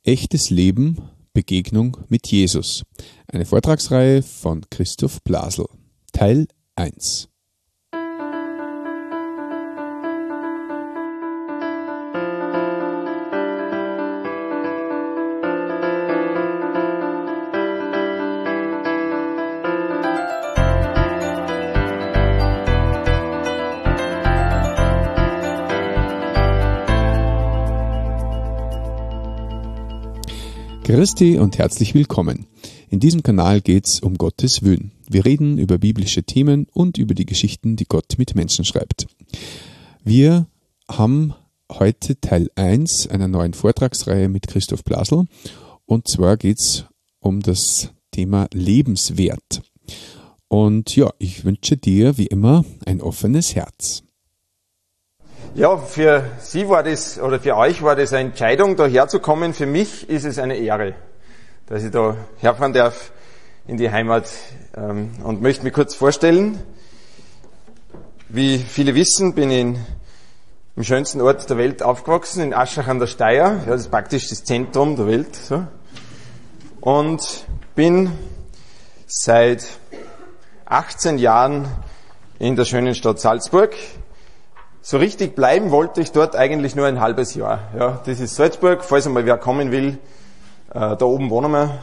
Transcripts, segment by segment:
Echtes Leben, Begegnung mit Jesus. Eine Vortragsreihe von Christoph Blasel. Teil 1. Christi und herzlich willkommen. In diesem Kanal geht's um Gottes Willen. Wir reden über biblische Themen und über die Geschichten, die Gott mit Menschen schreibt. Wir haben heute Teil 1 einer neuen Vortragsreihe mit Christoph Blasel. Und zwar geht's um das Thema Lebenswert. Und ja, ich wünsche dir wie immer ein offenes Herz. Ja, für Sie war das, oder für euch war das eine Entscheidung, da herzukommen. Für mich ist es eine Ehre, dass ich da herfahren darf in die Heimat, und möchte mich kurz vorstellen. Wie viele wissen, bin ich im schönsten Ort der Welt aufgewachsen, in Aschach an der Steier. Ja, das ist praktisch das Zentrum der Welt. So. Und bin seit 18 Jahren in der schönen Stadt Salzburg. So richtig bleiben wollte ich dort eigentlich nur ein halbes Jahr. Ja, das ist Salzburg, falls einmal wer kommen will. Da oben wohnen wir.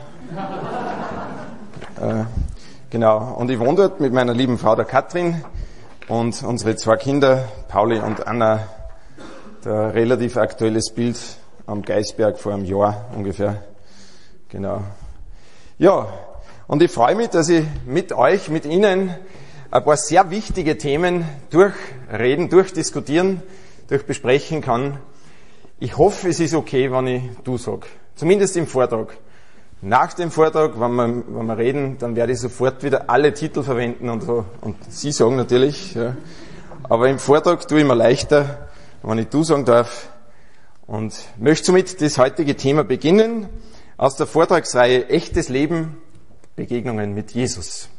Genau. Und ich wohne dort mit meiner lieben Frau, der Katrin, und unsere zwei Kinder, Pauli und Anna. Da relativ aktuelles Bild am Geisberg vor einem Jahr ungefähr. Genau. Ja, und ich freue mich, dass ich mit euch, mit Ihnen ein paar sehr wichtige Themen durchreden, durchdiskutieren, durchbesprechen kann. Ich hoffe, es ist okay, wenn ich du sage. Zumindest im Vortrag. Nach dem Vortrag, wenn wir reden, dann werde ich sofort wieder alle Titel verwenden und so. Und Sie sagen natürlich. Ja. Aber im Vortrag tue ich mir leichter, wenn ich du sagen darf. Und möchte somit das heutige Thema beginnen. Aus der Vortragsreihe Echtes Leben, Begegnungen mit Jesus.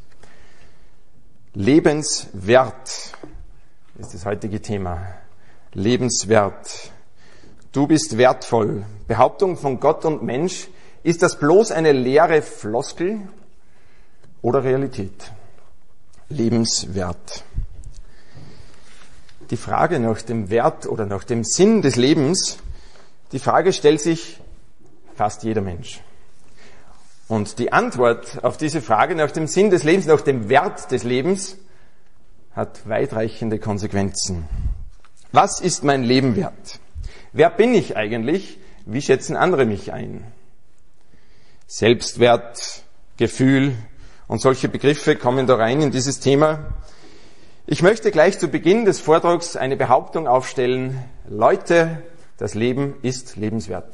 Lebenswert ist das heutige Thema. Lebenswert. Du bist wertvoll. Behauptung von Gott und Mensch. Ist das bloß eine leere Floskel oder Realität? Lebenswert. Die Frage nach dem Wert oder nach dem Sinn des Lebens, die Frage stellt sich fast jeder Mensch. Und die Antwort auf diese Frage nach dem Sinn des Lebens, nach dem Wert des Lebens, hat weitreichende Konsequenzen. Was ist mein Leben wert? Wer bin ich eigentlich? Wie schätzen andere mich ein? Selbstwert, Gefühl und solche Begriffe kommen da rein in dieses Thema. Ich möchte gleich zu Beginn des Vortrags eine Behauptung aufstellen. Leute, das Leben ist lebenswert.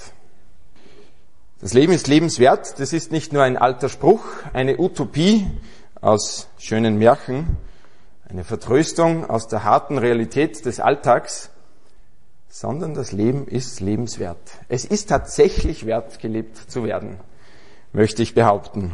Das Leben ist lebenswert, das ist nicht nur ein alter Spruch, eine Utopie aus schönen Märchen, eine Vertröstung aus der harten Realität des Alltags, sondern das Leben ist lebenswert. Es ist tatsächlich wert, gelebt zu werden, möchte ich behaupten.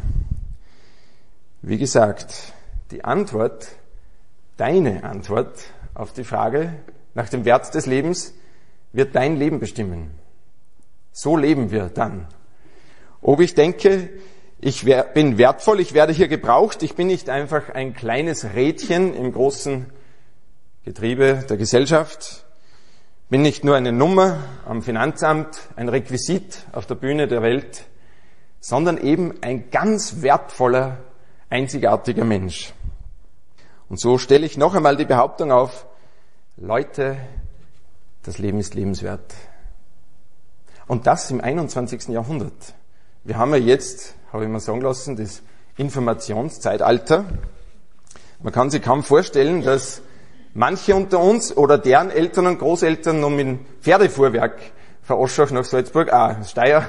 Wie gesagt, die Antwort, deine Antwort auf die Frage nach dem Wert des Lebens, wird dein Leben bestimmen. So leben wir dann. Ob ich denke, ich bin wertvoll, ich werde hier gebraucht, ich bin nicht einfach ein kleines Rädchen im großen Getriebe der Gesellschaft, bin nicht nur eine Nummer am Finanzamt, ein Requisit auf der Bühne der Welt, sondern eben ein ganz wertvoller, einzigartiger Mensch. Und so stelle ich noch einmal die Behauptung auf, Leute, das Leben ist lebenswert. Und das im 21. Jahrhundert. Wir haben ja jetzt, habe ich mir sagen lassen, das Informationszeitalter. Man kann sich kaum vorstellen, dass manche unter uns oder deren Eltern und Großeltern noch mit dem Pferdefuhrwerk von Oschach nach Salzburg, Steyr,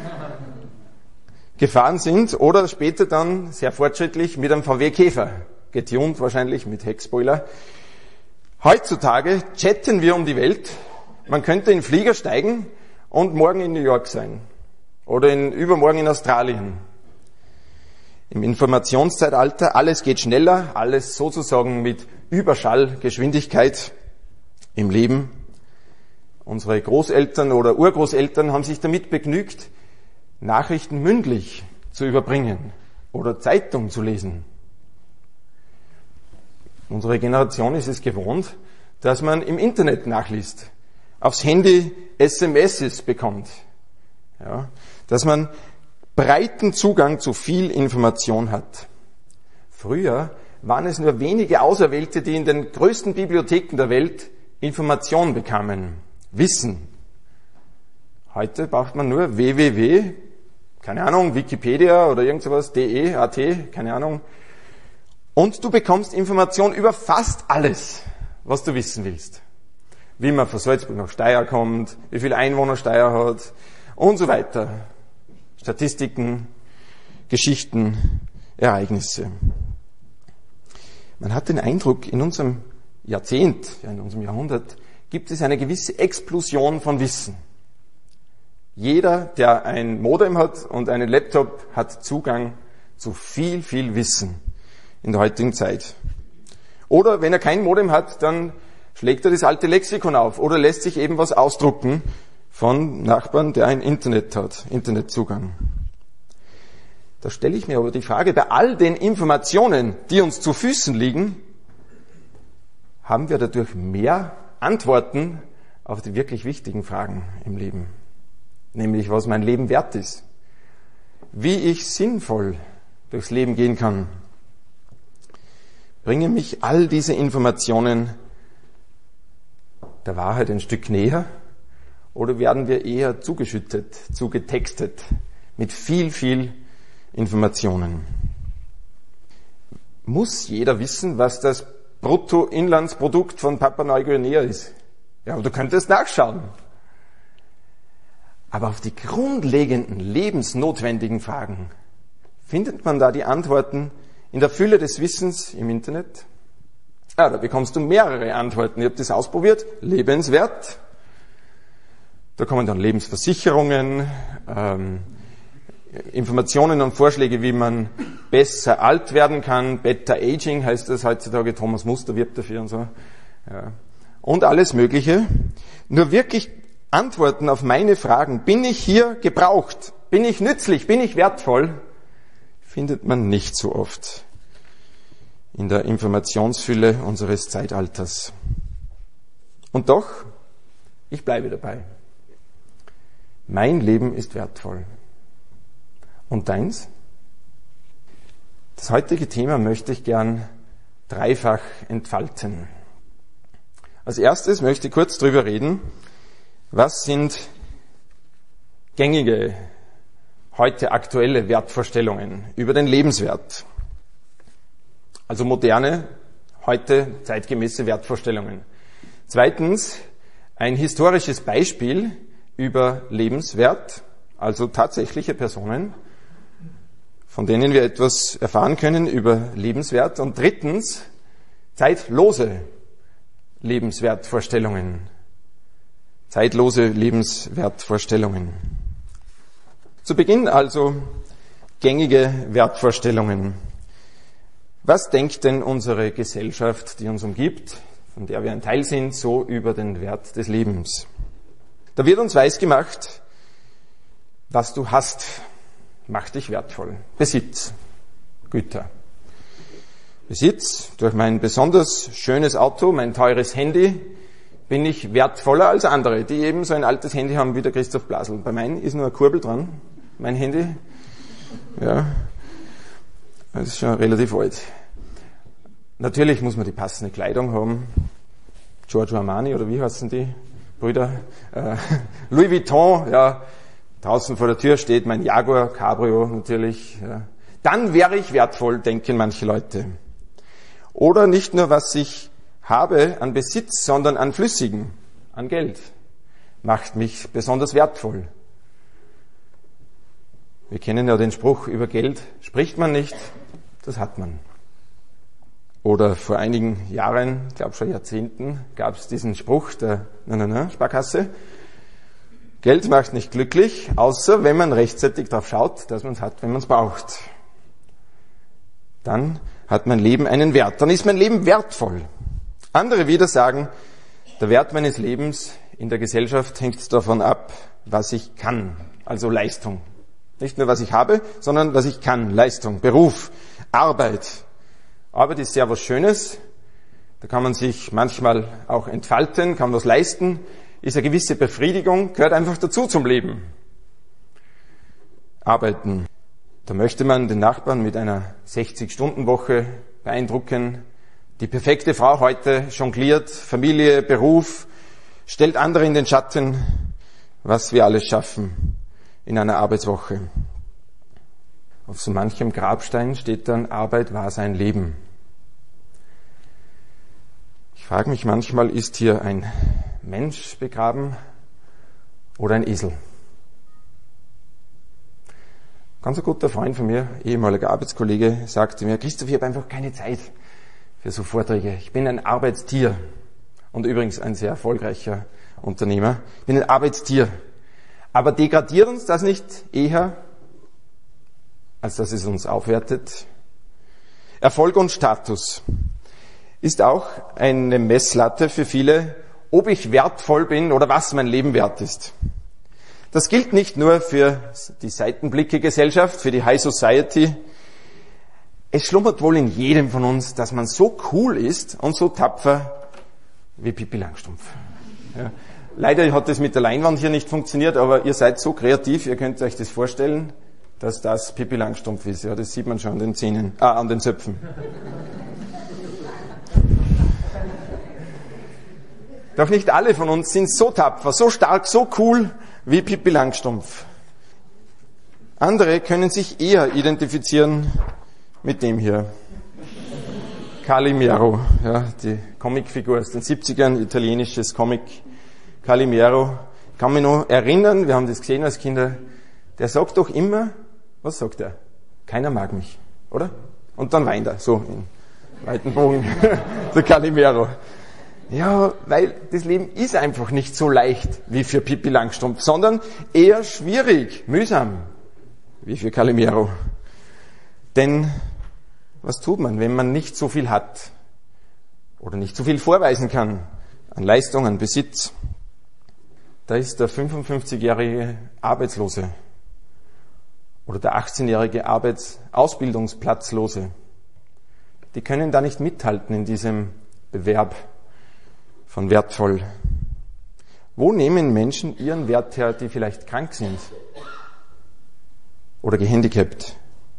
gefahren sind oder später dann sehr fortschrittlich mit einem VW Käfer, getunt wahrscheinlich mit Heckspoiler. Heutzutage chatten wir um die Welt. Man könnte in den Flieger steigen und morgen in New York sein. Oder übermorgen in Australien. Im Informationszeitalter, alles geht schneller, alles sozusagen mit Überschallgeschwindigkeit im Leben. Unsere Großeltern oder Urgroßeltern haben sich damit begnügt, Nachrichten mündlich zu überbringen oder Zeitung zu lesen. Unsere Generation ist es gewohnt, dass man im Internet nachliest, aufs Handy SMS bekommt, ja, dass man breiten Zugang zu viel Information hat. Früher waren es nur wenige Auserwählte, die in den größten Bibliotheken der Welt Information bekamen, Wissen. Heute braucht man nur www, keine Ahnung, Wikipedia oder irgend sowas, de, at, keine Ahnung. Und du bekommst Information über fast alles, was du wissen willst. Wie man von Salzburg nach Steyr kommt, wie viele Einwohner Steyr hat und so weiter. Statistiken, Geschichten, Ereignisse. Man hat den Eindruck, in unserem Jahrzehnt, ja in unserem Jahrhundert, gibt es eine gewisse Explosion von Wissen. Jeder, der ein Modem hat und einen Laptop, hat Zugang zu viel, viel Wissen in der heutigen Zeit. Oder wenn er kein Modem hat, dann schlägt er das alte Lexikon auf oder lässt sich eben was ausdrucken von Nachbarn, der ein Internet hat, Internetzugang. Da stelle ich mir aber die Frage, bei all den Informationen, die uns zu Füßen liegen, haben wir dadurch mehr Antworten auf die wirklich wichtigen Fragen im Leben. Nämlich, was mein Leben wert ist, wie ich sinnvoll durchs Leben gehen kann. Bringen mich all diese Informationen der Wahrheit ein Stück näher oder werden wir eher zugeschüttet, zugetextet mit viel, viel Informationen? Muss jeder wissen, was das Bruttoinlandsprodukt von Papua-Neuguinea ist? Ja, aber du könntest nachschauen. Aber auf die grundlegenden, lebensnotwendigen Fragen findet man da die Antworten in der Fülle des Wissens im Internet? Ja, da bekommst du mehrere Antworten. Ich habe das ausprobiert. Lebenswert. Da kommen dann Lebensversicherungen, Informationen und Vorschläge, wie man besser alt werden kann. Better Aging heißt das heutzutage. Thomas Muster wirbt dafür und so. Ja. Und alles Mögliche. Nur wirklich Antworten auf meine Fragen, bin ich hier gebraucht, bin ich nützlich, bin ich wertvoll, findet man nicht so oft in der Informationsfülle unseres Zeitalters. Und doch, ich bleibe dabei. Mein Leben ist wertvoll. Und deins? Das heutige Thema möchte ich gern dreifach entfalten. Als erstes möchte ich kurz drüber reden, was sind gängige, heute aktuelle Wertvorstellungen über den Lebenswert? Also moderne, heute zeitgemäße Wertvorstellungen. Zweitens, ein historisches Beispiel über Lebenswert, also tatsächliche Personen, von denen wir etwas erfahren können über Lebenswert. Und drittens, zeitlose Lebenswertvorstellungen. Zeitlose Lebenswertvorstellungen. Zu Beginn also gängige Wertvorstellungen. Was denkt denn unsere Gesellschaft, die uns umgibt, von der wir ein Teil sind, so über den Wert des Lebens? Da wird uns weisgemacht, was du hast, macht dich wertvoll. Besitz, Güter. Besitz, durch mein besonders schönes Auto, mein teures Handy, bin ich wertvoller als andere, die eben so ein altes Handy haben wie der Christoph Blasel. Bei meinem ist nur eine Kurbel dran, mein Handy. Ja, das ist schon relativ alt. Natürlich muss man die passende Kleidung haben. Giorgio Armani oder wie heißen die Brüder? Louis Vuitton, ja. Draußen vor der Tür steht mein Jaguar Cabrio natürlich. Ja. Dann wäre ich wertvoll, denken manche Leute. Oder nicht nur, was ich habe an Besitz, sondern an Flüssigen, an Geld, macht mich besonders wertvoll. Wir kennen ja den Spruch, über Geld spricht man nicht, das hat man. Oder vor einigen Jahren, ich glaube schon Jahrzehnten, gab es diesen Spruch der Sparkasse. Geld macht nicht glücklich, außer wenn man rechtzeitig darauf schaut, dass man es hat, wenn man es braucht. Dann hat mein Leben einen Wert, dann ist mein Leben wertvoll. Andere wieder sagen, der Wert meines Lebens in der Gesellschaft hängt davon ab, was ich kann, also Leistung. Nicht nur, was ich habe, sondern was ich kann. Leistung, Beruf, Arbeit. Arbeit ist sehr was Schönes. Da kann man sich manchmal auch entfalten, kann was leisten. Ist eine gewisse Befriedigung, gehört einfach dazu zum Leben. Arbeiten. Da möchte man den Nachbarn mit einer 60-Stunden-Woche beeindrucken. Die perfekte Frau heute jongliert, Familie, Beruf, stellt andere in den Schatten, was wir alles schaffen in einer Arbeitswoche. Auf so manchem Grabstein steht dann, Arbeit war sein Leben. Ich frage mich manchmal, ist hier ein Mensch begraben oder ein Esel? Ganz ein guter Freund von mir, ehemaliger Arbeitskollege, sagte mir, Christoph, ich habe einfach keine Zeit für so Vorträge. Ich bin ein Arbeitstier und übrigens ein sehr erfolgreicher Unternehmer. Ich bin ein Arbeitstier. Aber degradiert uns das nicht eher, als dass es uns aufwertet? Erfolg und Status ist auch eine Messlatte für viele, ob ich wertvoll bin oder was mein Leben wert ist. Das gilt nicht nur für die Seitenblicke-Gesellschaft, für die High Society. Es schlummert wohl in jedem von uns, dass man so cool ist und so tapfer wie Pippi Langstrumpf. Ja. Leider hat das mit der Leinwand hier nicht funktioniert, aber ihr seid so kreativ, ihr könnt euch das vorstellen, dass das Pippi Langstrumpf ist. Ja, das sieht man schon an den Zähnen, an den Zöpfen. Doch nicht alle von uns sind so tapfer, so stark, so cool wie Pippi Langstrumpf. Andere können sich eher identifizieren mit dem hier. Calimero, ja, die Comicfigur aus den 70ern, italienisches Comic. Calimero, ich kann mich noch erinnern, wir haben das gesehen als Kinder, der sagt doch immer, was sagt er? Keiner mag mich, oder? Und dann weint er, so in weiten Bogen, der Calimero. Ja, weil das Leben ist einfach nicht so leicht wie für Pippi Langstrumpf, sondern eher schwierig, mühsam, wie für Calimero. Denn was tut man, wenn man nicht so viel hat oder nicht so viel vorweisen kann an Leistung, an Besitz? Da ist der 55-jährige Arbeitslose oder der 18-jährige Ausbildungsplatzlose. Die können da nicht mithalten in diesem Bewerb von wertvoll. Wo nehmen Menschen ihren Wert her, die vielleicht krank sind oder gehandicapt?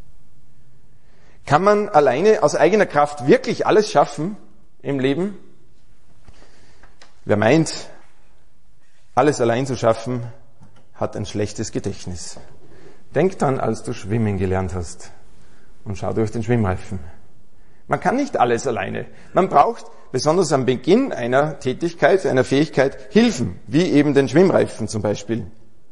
Kann man alleine aus eigener Kraft wirklich alles schaffen im Leben? Wer meint, alles allein zu schaffen, hat ein schlechtes Gedächtnis. Denk dran, als du schwimmen gelernt hast und schau durch den Schwimmreifen. Man kann nicht alles alleine. Man braucht besonders am Beginn einer Tätigkeit, einer Fähigkeit Hilfen, wie eben den Schwimmreifen zum Beispiel.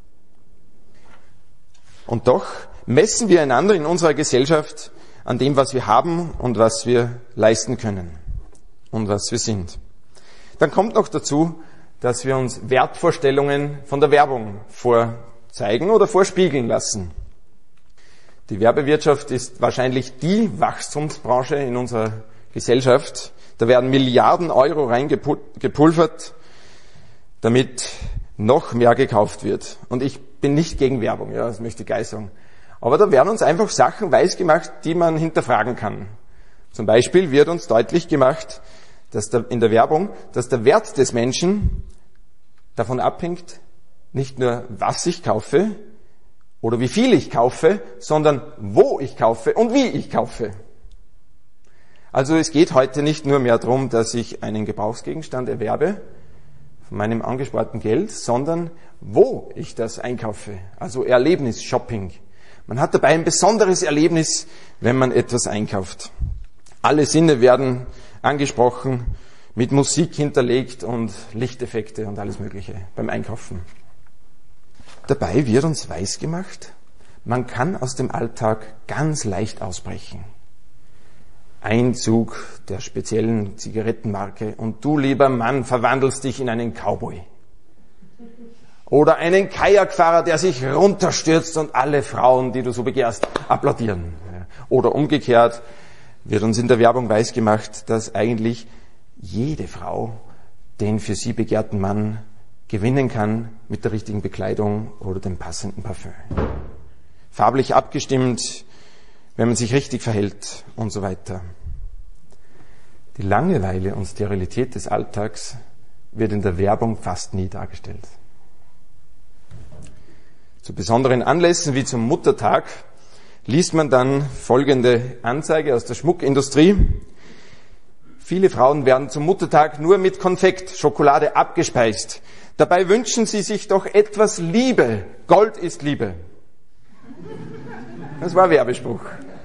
Und doch messen wir einander in unserer Gesellschaft an dem, was wir haben und was wir leisten können und was wir sind. Dann kommt noch dazu, dass wir uns Wertvorstellungen von der Werbung vorzeigen oder vorspiegeln lassen. Die Werbewirtschaft ist wahrscheinlich die Wachstumsbranche in unserer Gesellschaft. Da werden Milliarden Euro reingepulvert, damit noch mehr gekauft wird. Und ich bin nicht gegen Werbung, ja, das möchte ich gleich sagen. Aber da werden uns einfach Sachen weisgemacht, die man hinterfragen kann. Zum Beispiel wird uns deutlich gemacht, dass in der Werbung, dass der Wert des Menschen davon abhängt, nicht nur was ich kaufe oder wie viel ich kaufe, sondern wo ich kaufe und wie ich kaufe. Also es geht heute nicht nur mehr darum, dass ich einen Gebrauchsgegenstand erwerbe von meinem angesparten Geld, sondern wo ich das einkaufe. Also Erlebnis-Shopping. Man hat dabei ein besonderes Erlebnis, wenn man etwas einkauft. Alle Sinne werden angesprochen, mit Musik hinterlegt und Lichteffekte und alles Mögliche beim Einkaufen. Dabei wird uns weisgemacht, man kann aus dem Alltag ganz leicht ausbrechen. Einzug der speziellen Zigarettenmarke und du, lieber Mann, verwandelst dich in einen Cowboy. Oder einen Kajakfahrer, der sich runterstürzt und alle Frauen, die du so begehrst, applaudieren. Oder umgekehrt wird uns in der Werbung weisgemacht, dass eigentlich jede Frau den für sie begehrten Mann gewinnen kann mit der richtigen Bekleidung oder dem passenden Parfüm. farblich abgestimmt, wenn man sich richtig verhält und so weiter. Die Langeweile und Sterilität des Alltags wird in der Werbung fast nie dargestellt. Zu besonderen Anlässen wie zum Muttertag liest man dann folgende Anzeige aus der Schmuckindustrie. Viele Frauen werden zum Muttertag nur mit Konfekt, Schokolade abgespeist. Dabei wünschen sie sich doch etwas Liebe. Gold ist Liebe. Das war ein Werbespruch.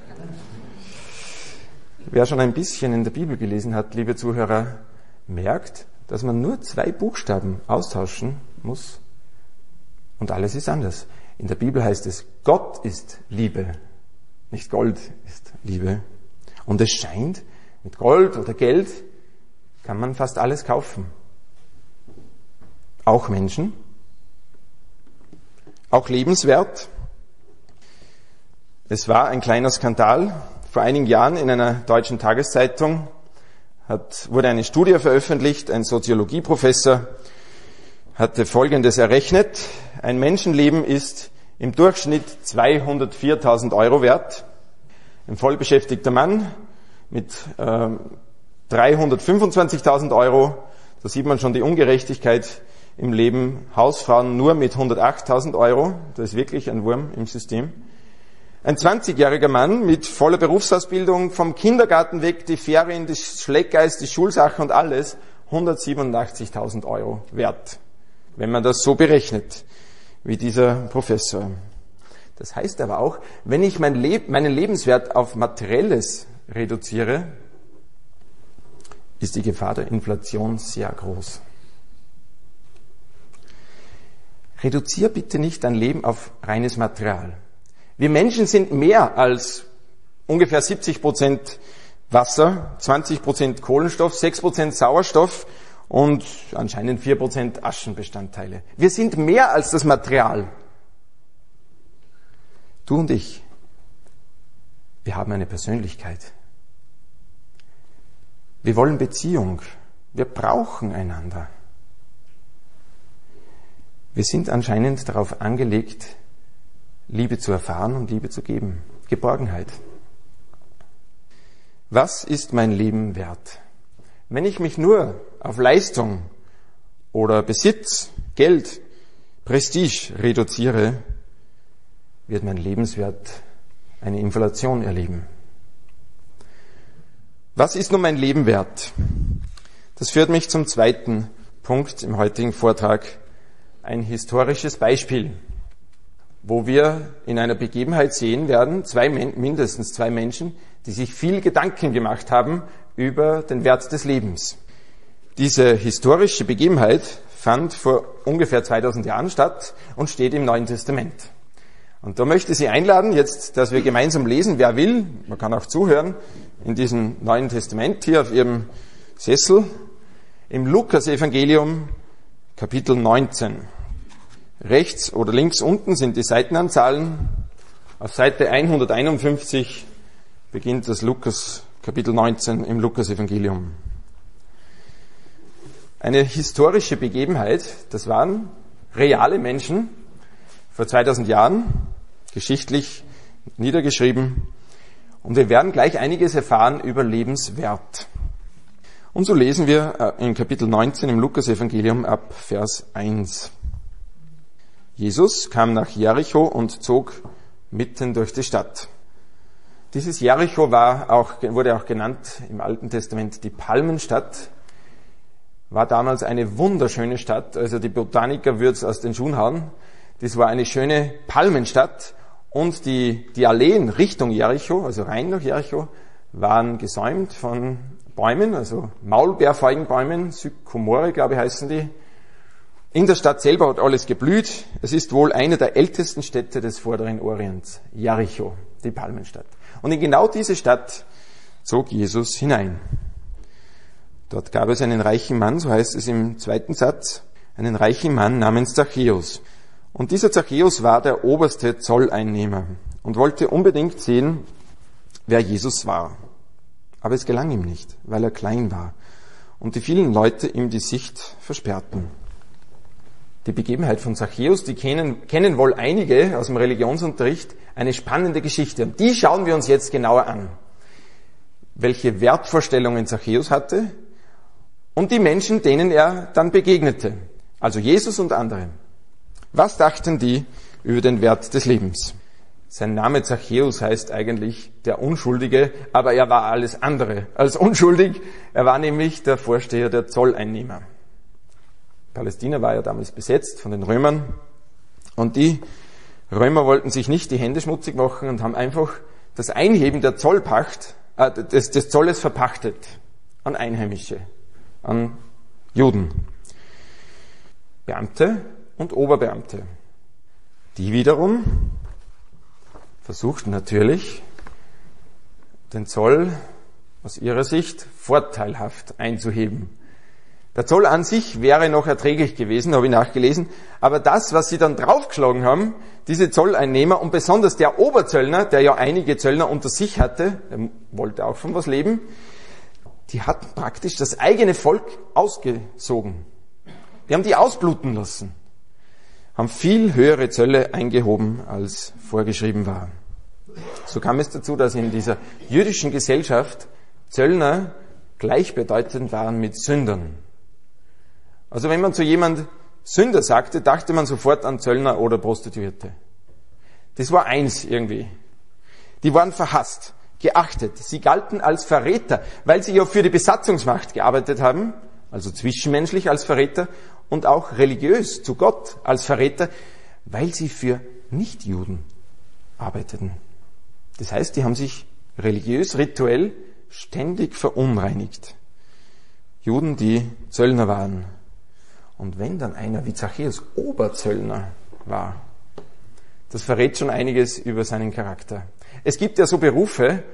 Wer schon ein bisschen in der Bibel gelesen hat, liebe Zuhörer, merkt, dass man nur 2 Buchstaben austauschen muss und alles ist anders. In der Bibel heißt es, Gott ist Liebe, nicht Gold ist Liebe. Und es scheint, mit Gold oder Geld kann man fast alles kaufen. Auch Menschen, auch lebenswert. Es war ein kleiner Skandal. Vor einigen Jahren in einer deutschen Tageszeitung wurde eine Studie veröffentlicht. Ein Soziologieprofessor hatte Folgendes errechnet. Ein Menschenleben ist im Durchschnitt 204.000 € wert. Ein vollbeschäftigter Mann mit 325.000 €. Da sieht man schon die Ungerechtigkeit im Leben. Hausfrauen nur mit 108.000 €. Das ist wirklich ein Wurm im System. Ein 20-jähriger Mann mit voller Berufsausbildung, vom Kindergarten weg, die Ferien, das Schleckeis, die Schulsache und alles, 187.000 € wert, wenn man das so berechnet, wie dieser Professor. Das heißt aber auch, wenn ich meinen Lebenswert auf Materielles reduziere, ist die Gefahr der Inflation sehr groß. Reduziere bitte nicht dein Leben auf reines Material. Wir Menschen sind mehr als ungefähr 70% Wasser, 20% Kohlenstoff, 6% Sauerstoff und anscheinend 4% Aschenbestandteile. Wir sind mehr als das Material. Du und ich, wir haben eine Persönlichkeit. Wir wollen Beziehung. Wir brauchen einander. Wir sind anscheinend darauf angelegt, Liebe zu erfahren und Liebe zu geben. Geborgenheit. Was ist mein Leben wert? Wenn ich mich nur auf Leistung oder Besitz, Geld, Prestige reduziere, wird mein Lebenswert eine Inflation erleben. Was ist nun mein Leben wert? Das führt mich zum zweiten Punkt im heutigen Vortrag. Ein historisches Beispiel, wo wir in einer Begebenheit sehen werden, mindestens zwei Menschen, die sich viel Gedanken gemacht haben über den Wert des Lebens. Diese historische Begebenheit fand vor ungefähr 2000 Jahren statt und steht im Neuen Testament. Und da möchte ich Sie einladen, jetzt, dass wir gemeinsam lesen, wer will, man kann auch zuhören, in diesem Neuen Testament hier auf Ihrem Sessel, im Lukas-Evangelium, Kapitel 19. Rechts oder links unten sind die Seitenanzahlen. Auf Seite 151 beginnt das Kapitel 19 im Lukas-Evangelium. Eine historische Begebenheit, das waren reale Menschen vor 2000 Jahren, geschichtlich niedergeschrieben. Und wir werden gleich einiges erfahren über Lebenswert. Und so lesen wir in Kapitel 19 im Lukas-Evangelium ab Vers 1. Jesus kam nach Jericho und zog mitten durch die Stadt. Dieses Jericho wurde auch genannt im Alten Testament die Palmenstadt, war damals eine wunderschöne Stadt, also die Botaniker würden es aus den Schuhen hauen. Das war eine schöne Palmenstadt und die Alleen Richtung Jericho, also rein nach Jericho, waren gesäumt von Bäumen, also Maulbeerfeigenbäumen, Sykomore, glaube ich, heißen die. In der Stadt selber hat alles geblüht. Es ist wohl eine der ältesten Städte des Vorderen Orients, Jericho, die Palmenstadt. Und in genau diese Stadt zog Jesus hinein. Dort gab es einen reichen Mann, so heißt es im zweiten Satz, einen reichen Mann namens Zachäus. Und dieser Zachäus war der oberste Zolleinnehmer und wollte unbedingt sehen, wer Jesus war. Aber es gelang ihm nicht, weil er klein war und die vielen Leute ihm die Sicht versperrten. die Begebenheit von Zachäus, die kennen wohl einige aus dem Religionsunterricht, eine spannende Geschichte. Und die schauen wir uns jetzt genauer an. Welche Wertvorstellungen Zachäus hatte und die Menschen, denen er dann begegnete. Also Jesus und andere. Was dachten die über den Wert des Lebens? Sein Name Zachäus heißt eigentlich der Unschuldige, aber er war alles andere als unschuldig. Er war nämlich der Vorsteher der Zolleinnehmer. Palästina war ja damals besetzt von den Römern und die Römer wollten sich nicht die Hände schmutzig machen und haben einfach das Einheben der Zollpacht, des Zolles verpachtet an Einheimische, an Juden, Beamte und Oberbeamte. Die wiederum versuchten natürlich, den Zoll aus ihrer Sicht vorteilhaft einzuheben. Der Zoll an sich wäre noch erträglich gewesen, habe ich nachgelesen, aber das, was sie dann draufgeschlagen haben, diese Zolleinnehmer und besonders der Oberzöllner, der ja einige Zöllner unter sich hatte, der wollte auch von was leben, die hatten praktisch das eigene Volk ausgesogen. Die haben die ausbluten lassen, haben viel höhere Zölle eingehoben, als vorgeschrieben war. So kam es dazu, dass in dieser jüdischen Gesellschaft Zöllner gleichbedeutend waren mit Sündern. Also wenn man zu jemand Sünder sagte, dachte man sofort an Zöllner oder Prostituierte. Das war eins irgendwie. Die waren verhasst, geachtet. Sie galten als Verräter, weil sie ja für die Besatzungsmacht gearbeitet haben, also zwischenmenschlich als Verräter und auch religiös zu Gott als Verräter, weil sie für Nichtjuden arbeiteten. Das heißt, die haben sich religiös, rituell ständig verunreinigt. Juden, die Zöllner waren. Und wenn dann einer wie Zachäus Oberzöllner war, das verrät schon einiges über seinen Charakter. Es gibt ja so Berufe,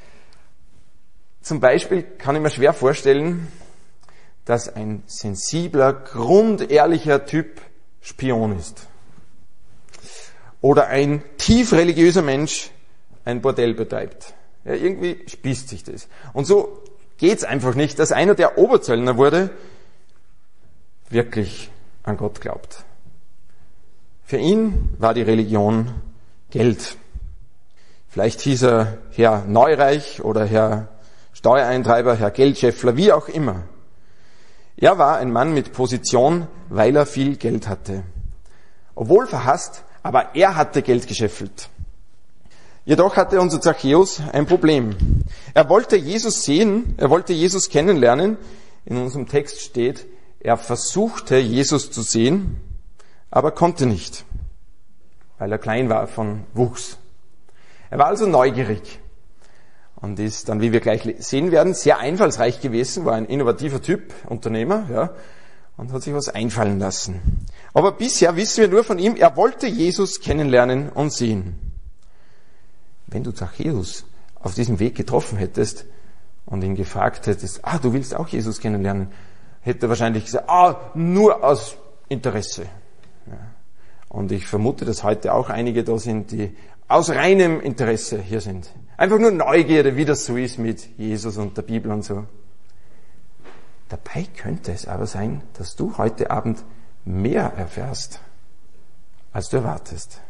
zum Beispiel kann ich mir schwer vorstellen, dass ein sensibler, grundehrlicher Typ Spion ist. Oder ein tief religiöser Mensch ein Bordell betreibt. Ja, irgendwie spießt sich das. Und so geht's einfach nicht, dass einer, der Oberzöllner wurde, wirklich an Gott glaubt. Für ihn war die Religion Geld. Vielleicht hieß er Herr Neureich oder Herr Steuereintreiber, Herr Geldscheffler, wie auch immer. Er war ein Mann mit Position, weil er viel Geld hatte. Obwohl verhasst, aber er hatte Geld gescheffelt. Jedoch hatte unser Zachäus ein Problem. Er wollte Jesus sehen, er wollte Jesus kennenlernen. In unserem Text steht, er versuchte Jesus zu sehen, aber konnte nicht, weil er klein war von Wuchs. Er war also neugierig und ist dann, wie wir gleich sehen werden, sehr einfallsreich gewesen, war ein innovativer Typ, Unternehmer, ja, und hat sich was einfallen lassen. Aber bisher wissen wir nur von ihm, er wollte Jesus kennenlernen und sehen. Wenn du Zachäus auf diesem Weg getroffen hättest und ihn gefragt hättest, du willst auch Jesus kennenlernen, hätte er wahrscheinlich gesagt, nur aus Interesse. Ja. Und ich vermute, dass heute auch einige da sind, die aus reinem Interesse hier sind. Einfach nur Neugierde, wie das so ist mit Jesus und der Bibel und so. Dabei könnte es aber sein, dass du heute Abend mehr erfährst, als du erwartest.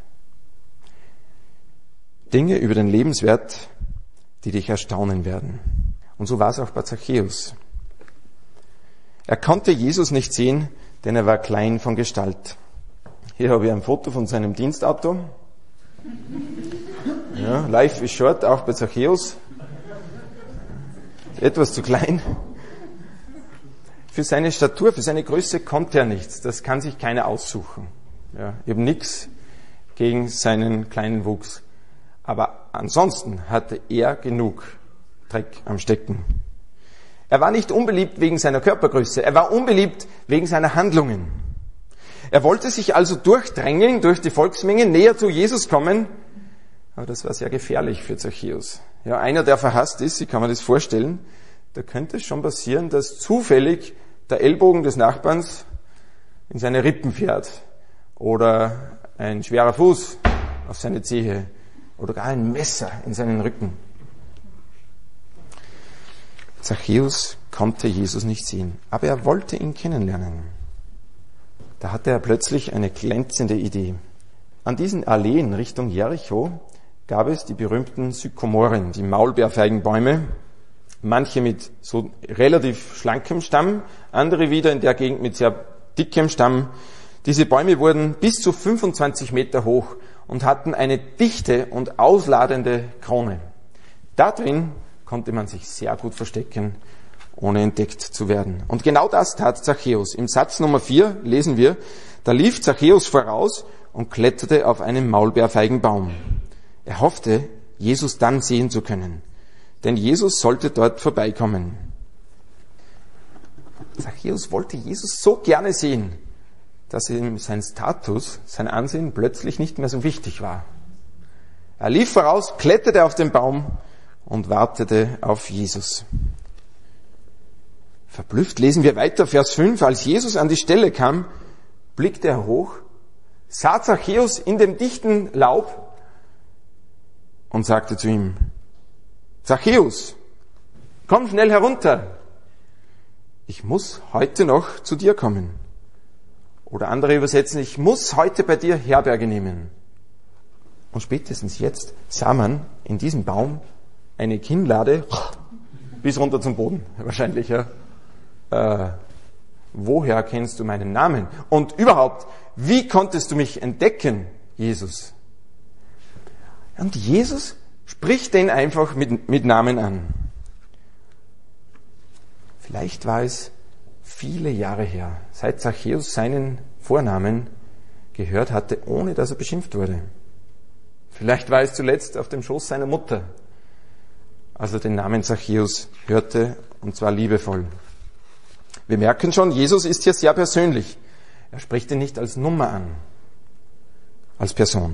Dinge über den Lebenswert, die dich erstaunen werden. Und so war es auch bei Zachäus. Er konnte Jesus nicht sehen, denn er war klein von Gestalt. Hier habe ich ein Foto von seinem Dienstauto. Ja, life is short, auch bei Zachäus. Etwas zu klein. Für seine Statur, für seine Größe konnte er nichts. Das kann sich keiner aussuchen. Ja, eben nichts gegen seinen kleinen Wuchs. Aber ansonsten hatte er genug Dreck am Stecken. Er war nicht unbeliebt wegen seiner Körpergröße, er war unbeliebt wegen seiner Handlungen. Er wollte sich also durchdrängeln durch die Volksmenge, näher zu Jesus kommen, aber das war sehr gefährlich für Zachäus. Ja, einer, der verhasst ist, wie kann man das vorstellen, da könnte es schon passieren, dass zufällig der Ellbogen des Nachbarns in seine Rippen fährt oder ein schwerer Fuß auf seine Zehe oder gar ein Messer in seinen Rücken. Zachäus konnte Jesus nicht sehen, aber er wollte ihn kennenlernen. Da hatte er plötzlich eine glänzende Idee. An diesen Alleen Richtung Jericho gab es die berühmten Sykomoren, die Maulbeerfeigenbäume, manche mit so relativ schlankem Stamm, andere wieder in der Gegend mit sehr dickem Stamm. Diese Bäume wurden bis zu 25 Meter hoch und hatten eine dichte und ausladende Krone. Da drin konnte man sich sehr gut verstecken, ohne entdeckt zu werden. Und genau das tat Zachäus. Im Satz Nummer 4 lesen wir, da lief Zachäus voraus und kletterte auf einen Maulbeerfeigenbaum. Er hoffte, Jesus dann sehen zu können, denn Jesus sollte dort vorbeikommen. Zachäus wollte Jesus so gerne sehen, dass ihm sein Status, sein Ansehen plötzlich nicht mehr so wichtig war. Er lief voraus, kletterte auf den Baum und wartete auf Jesus. Verblüfft lesen wir weiter, Vers 5. Als Jesus an die Stelle kam, blickte er hoch, sah Zachäus in dem dichten Laub und sagte zu ihm, Zachäus, komm schnell herunter. Ich muss heute noch zu dir kommen. Oder andere übersetzen, ich muss heute bei dir Herberge nehmen. Und spätestens jetzt sah man in diesem Baum eine Kinnlade bis runter zum Boden. Wahrscheinlich, ja. Woher kennst du meinen Namen? Und überhaupt, wie konntest du mich entdecken, Jesus? Und Jesus spricht den einfach mit Namen an. Vielleicht war es viele Jahre her, seit Zachäus seinen Vornamen gehört hatte, ohne dass er beschimpft wurde. Vielleicht war es zuletzt auf dem Schoß seiner Mutter, als er den Namen Zachäus hörte, und zwar liebevoll. Wir merken schon, Jesus ist hier sehr persönlich. Er spricht ihn nicht als Nummer an, als Person.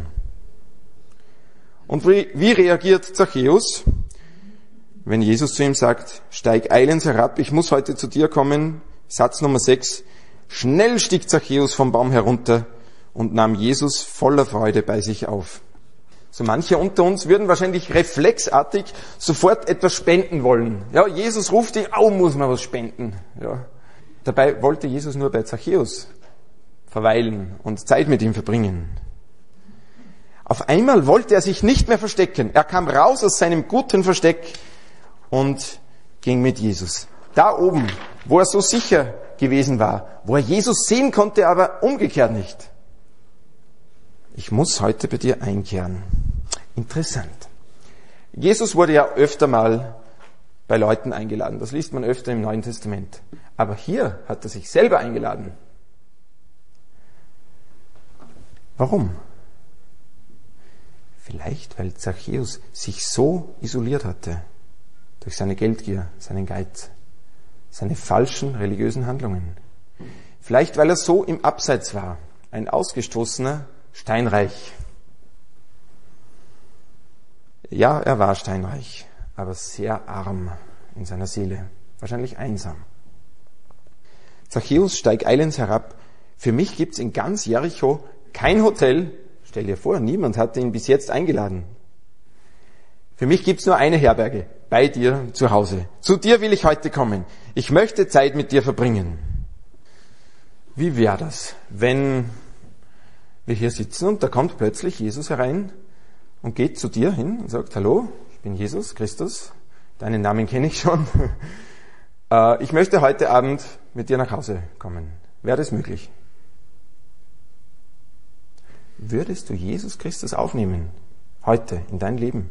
Und wie reagiert Zachäus, wenn Jesus zu ihm sagt, steig eilends herab, ich muss heute zu dir kommen? Satz Nummer 6. Schnell stieg Zachäus vom Baum herunter und nahm Jesus voller Freude bei sich auf. So manche unter uns würden wahrscheinlich reflexartig sofort etwas spenden wollen. Ja, Jesus ruft dich, muss man was spenden. Ja. Dabei wollte Jesus nur bei Zachäus verweilen und Zeit mit ihm verbringen. Auf einmal wollte er sich nicht mehr verstecken. Er kam raus aus seinem guten Versteck und ging mit Jesus. Da oben, wo er so sicher gewesen war, wo er Jesus sehen konnte, aber umgekehrt nicht. Ich muss heute bei dir einkehren. Interessant. Jesus wurde ja öfter mal bei Leuten eingeladen. Das liest man öfter im Neuen Testament. Aber hier hat er sich selber eingeladen. Warum? Vielleicht, weil Zachäus sich so isoliert hatte. Durch seine Geldgier, seinen Geiz, seine falschen religiösen Handlungen. Vielleicht, weil er so im Abseits war. Ein ausgestoßener, steinreich. Ja, er war steinreich, aber sehr arm in seiner Seele. Wahrscheinlich einsam. Zachäus, steig eilends herab. Für mich gibt's in ganz Jericho kein Hotel. Stell dir vor, niemand hat ihn bis jetzt eingeladen. Für mich gibt's nur eine Herberge, bei dir zu Hause. Zu dir will ich heute kommen. Ich möchte Zeit mit dir verbringen. Wie wäre das, wenn wir hier sitzen und da kommt plötzlich Jesus herein und geht zu dir hin und sagt, hallo, ich bin Jesus Christus, deinen Namen kenne ich schon. Ich möchte heute Abend mit dir nach Hause kommen. Wäre das möglich? Würdest du Jesus Christus aufnehmen, heute, in dein Leben?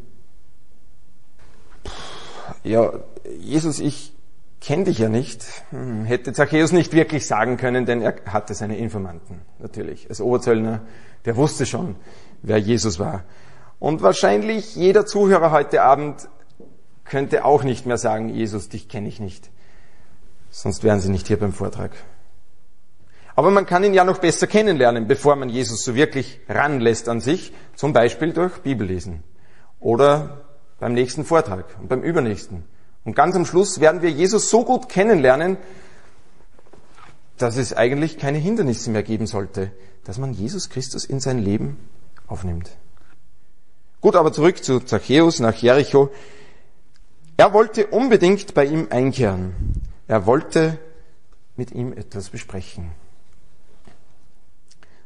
Ja, Jesus, ich kenne dich ja nicht. Hätte Zachäus nicht wirklich sagen können, denn er hatte seine Informanten, natürlich. Als Oberzöllner, der wusste schon, wer Jesus war. Und wahrscheinlich jeder Zuhörer heute Abend könnte auch nicht mehr sagen, Jesus, dich kenne ich nicht. Sonst wären sie nicht hier beim Vortrag. Aber man kann ihn ja noch besser kennenlernen, bevor man Jesus so wirklich ranlässt an sich, zum Beispiel durch Bibellesen oder beim nächsten Vortrag und beim übernächsten. Und ganz am Schluss werden wir Jesus so gut kennenlernen, dass es eigentlich keine Hindernisse mehr geben sollte, dass man Jesus Christus in sein Leben aufnimmt. Gut, aber zurück zu Zachäus nach Jericho. Er wollte unbedingt bei ihm einkehren. Er wollte mit ihm etwas besprechen.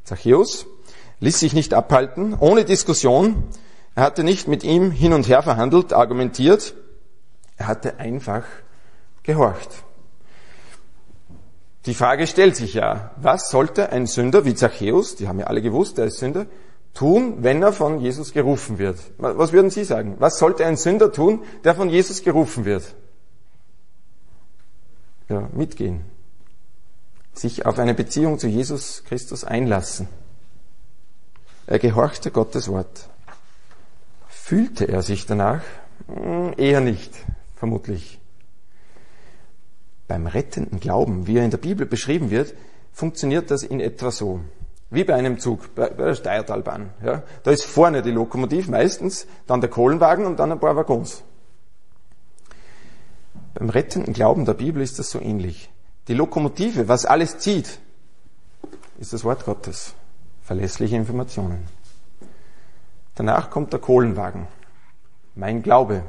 Zachäus ließ sich nicht abhalten, ohne Diskussion. Er hatte nicht mit ihm hin und her verhandelt, argumentiert. Er hatte einfach gehorcht. Die Frage stellt sich ja, was sollte ein Sünder wie Zachäus, die haben ja alle gewusst, er ist Sünder, tun, wenn er von Jesus gerufen wird? Was würden Sie sagen? Was sollte ein Sünder tun, der von Jesus gerufen wird? Ja, mitgehen. Sich auf eine Beziehung zu Jesus Christus einlassen. Er gehorchte Gottes Wort. Fühlte er sich danach? Eher nicht, vermutlich. Beim rettenden Glauben, wie er in der Bibel beschrieben wird, funktioniert das in etwa so. Wie bei einem Zug, bei der Steirtalbahn. Ja, da ist vorne die Lokomotive meistens, dann der Kohlenwagen und dann ein paar Waggons. Beim rettenden Glauben der Bibel ist das so ähnlich. Die Lokomotive, was alles zieht, ist das Wort Gottes. Verlässliche Informationen. Danach kommt der Kohlenwagen. Mein Glaube.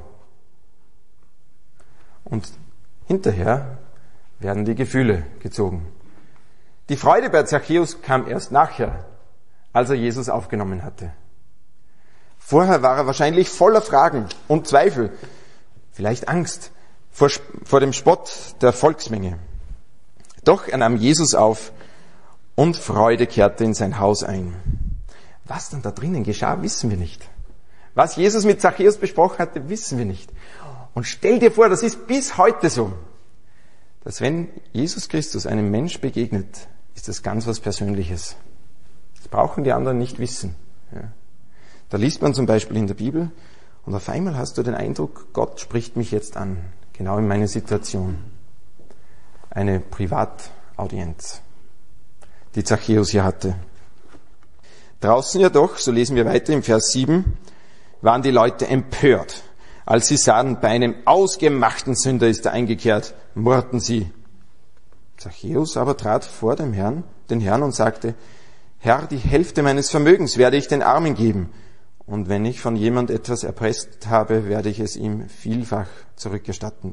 Und hinterher werden die Gefühle gezogen. Die Freude bei Zachäus kam erst nachher, als er Jesus aufgenommen hatte. Vorher war er wahrscheinlich voller Fragen und Zweifel, vielleicht Angst vor dem Spott der Volksmenge. Doch er nahm Jesus auf und Freude kehrte in sein Haus ein. Was dann da drinnen geschah, wissen wir nicht. Was Jesus mit Zachäus besprochen hatte, wissen wir nicht. Und stell dir vor, das ist bis heute so, dass wenn Jesus Christus einem Mensch begegnet, ist das ganz was Persönliches. Das brauchen die anderen nicht wissen. Ja. Da liest man zum Beispiel in der Bibel und auf einmal hast du den Eindruck, Gott spricht mich jetzt an, genau in meine Situation. Eine Privataudienz, die Zachäus hier hatte. Draußen jedoch, so lesen wir weiter im Vers 7, waren die Leute empört. Als sie sahen, bei einem ausgemachten Sünder ist er eingekehrt, murrten sie. Zachäus aber trat vor den Herrn und sagte, Herr, die Hälfte meines Vermögens werde ich den Armen geben. Und wenn ich von jemand etwas erpresst habe, werde ich es ihm vierfach zurückerstatten.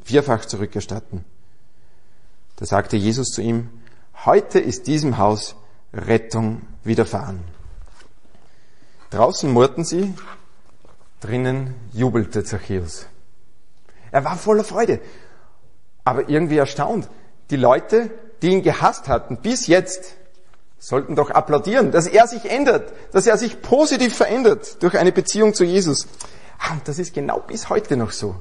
Da sagte Jesus zu ihm, heute ist diesem Haus Rettung widerfahren. Draußen murrten sie, drinnen jubelte Zachäus. Er war voller Freude, aber irgendwie erstaunt. Die Leute, die ihn gehasst hatten, bis jetzt, sollten doch applaudieren, dass er sich ändert, dass er sich positiv verändert durch eine Beziehung zu Jesus. Und das ist genau bis heute noch so.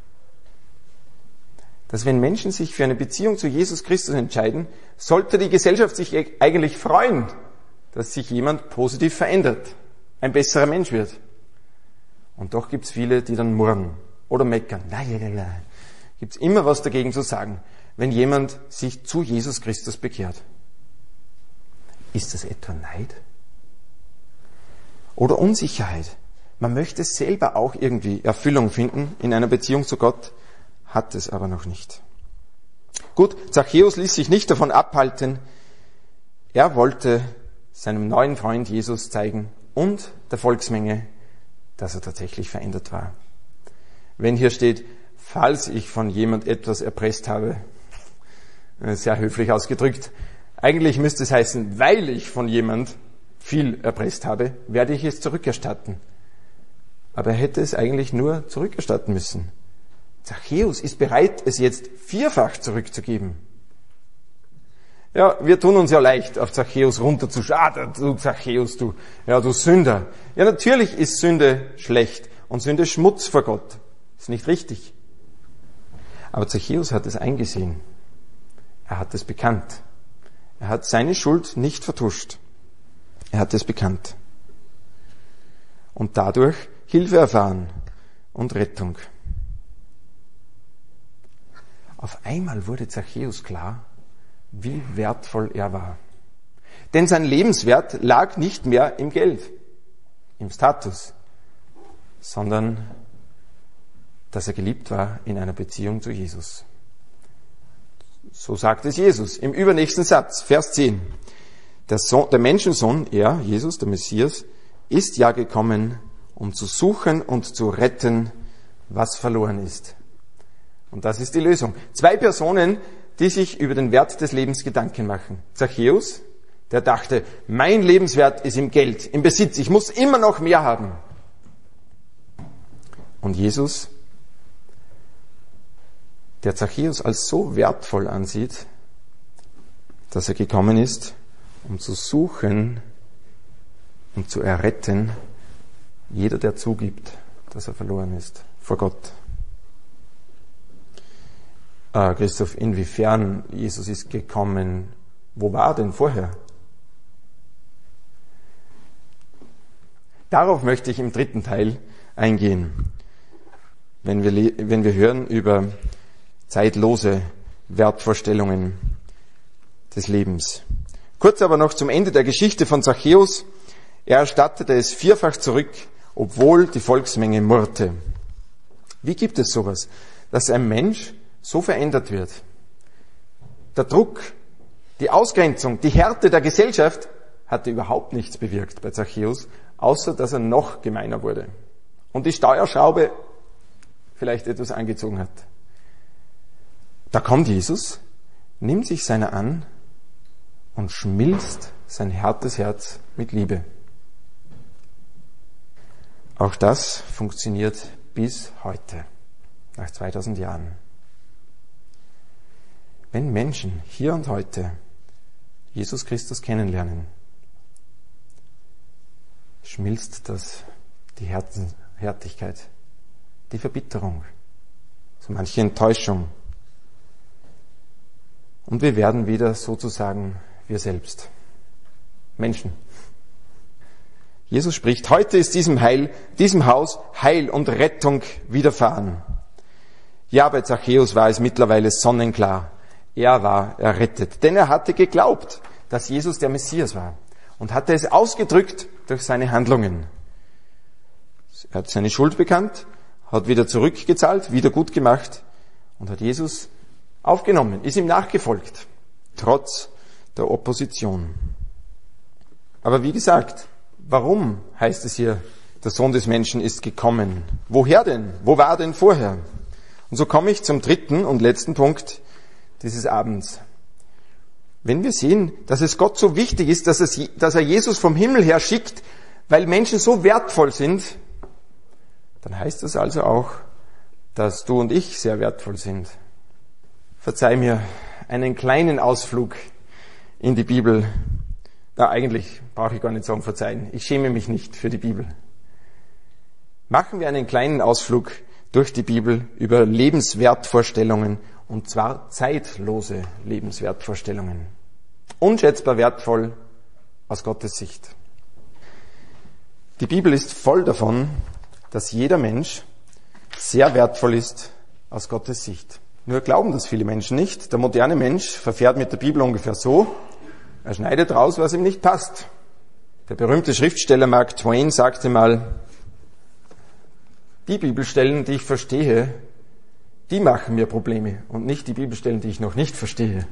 Dass wenn Menschen sich für eine Beziehung zu Jesus Christus entscheiden, sollte die Gesellschaft sich eigentlich freuen, dass sich jemand positiv verändert, ein besserer Mensch wird. Und doch gibt's viele, die dann murren oder meckern. Nein. Gibt's immer was dagegen zu sagen, wenn jemand sich zu Jesus Christus bekehrt. Ist das etwa Neid? Oder Unsicherheit? Man möchte selber auch irgendwie Erfüllung finden in einer Beziehung zu Gott, hat es aber noch nicht. Gut, Zachäus ließ sich nicht davon abhalten. Er wollte seinem neuen Freund Jesus zeigen und der Volksmenge, dass er tatsächlich verändert war. Wenn hier steht, falls ich von jemand etwas erpresst habe, sehr höflich ausgedrückt, eigentlich müsste es heißen, weil ich von jemand viel erpresst habe, werde ich es zurückerstatten. Aber er hätte es eigentlich nur zurückerstatten müssen. Zachäus ist bereit, es jetzt vierfach zurückzugeben. Ja, wir tun uns ja leicht, auf Zachäus runterzuschauen. Du Zachäus, du Sünder. Ja, natürlich ist Sünde schlecht und Sünde Schmutz vor Gott. Ist nicht richtig. Aber Zachäus hat es eingesehen. Er hat es bekannt. Er hat seine Schuld nicht vertuscht. Er hat es bekannt. Und dadurch Hilfe erfahren und Rettung. Auf einmal wurde Zachäus klar, wie wertvoll er war. Denn sein Lebenswert lag nicht mehr im Geld, im Status, sondern dass er geliebt war in einer Beziehung zu Jesus. So sagt es Jesus im übernächsten Satz, Vers 10. Der Menschensohn, er, Jesus, der Messias, ist ja gekommen, um zu suchen und zu retten, was verloren ist. Und das ist die Lösung. Zwei Personen, die sich über den Wert des Lebens Gedanken machen. Zachäus, Der dachte, mein Lebenswert ist im Geld, im Besitz. Ich muss immer noch mehr haben. Und Jesus, der Zachäus als so wertvoll ansieht, dass er gekommen ist, um zu suchen und zu erretten, jeder, der zugibt, dass er verloren ist vor Gott. Christoph, inwiefern Jesus ist gekommen? Wo war er denn vorher? Darauf möchte ich im dritten Teil eingehen, wenn wir hören über zeitlose Wertvorstellungen des Lebens. Kurz aber noch zum Ende der Geschichte von Zachäus. Er erstattete es vierfach zurück, obwohl die Volksmenge murrte. Wie gibt es sowas, dass ein Mensch so verändert wird? Der Druck, die Ausgrenzung, die Härte der Gesellschaft hatte überhaupt nichts bewirkt bei Zachäus, außer dass er noch gemeiner wurde und die Steuerschraube vielleicht etwas angezogen hat. Da kommt Jesus, nimmt sich seiner an und schmilzt sein hartes Herz mit Liebe. Auch das funktioniert bis heute, nach 2000 Jahren. Wenn Menschen hier und heute Jesus Christus kennenlernen, schmilzt das die Härtigkeit, die Verbitterung, so manche Enttäuschung. Und wir werden wieder sozusagen wir selbst. Menschen. Jesus spricht, heute ist diesem Haus Heil und Rettung widerfahren. Ja, bei Zachäus war es mittlerweile sonnenklar. Er war errettet, denn er hatte geglaubt, dass Jesus der Messias war und hatte es ausgedrückt durch seine Handlungen. Er hat seine Schuld bekannt, hat wieder zurückgezahlt, wieder gut gemacht und hat Jesus aufgenommen, ist ihm nachgefolgt, trotz der Opposition. Aber wie gesagt, warum heißt es hier, der Sohn des Menschen ist gekommen? Woher denn? Wo war er denn vorher? Und so komme ich zum dritten und letzten Punkt dieses Abends. Wenn wir sehen, dass es Gott so wichtig ist, dass er Jesus vom Himmel her schickt, weil Menschen so wertvoll sind, dann heißt das also auch, dass du und ich sehr wertvoll sind. Verzeih mir einen kleinen Ausflug in die Bibel. Eigentlich brauche ich gar nicht sagen verzeihen. Ich schäme mich nicht für die Bibel. Machen wir einen kleinen Ausflug durch die Bibel über Lebenswertvorstellungen, und zwar zeitlose Lebenswertvorstellungen. Unschätzbar wertvoll aus Gottes Sicht. Die Bibel ist voll davon, dass jeder Mensch sehr wertvoll ist aus Gottes Sicht. Nur glauben das viele Menschen nicht. Der moderne Mensch verfährt mit der Bibel ungefähr so: Er schneidet raus, was ihm nicht passt. Der berühmte Schriftsteller Mark Twain sagte mal, die Bibelstellen, die ich verstehe, die machen mir Probleme und nicht die Bibelstellen, die ich noch nicht verstehe.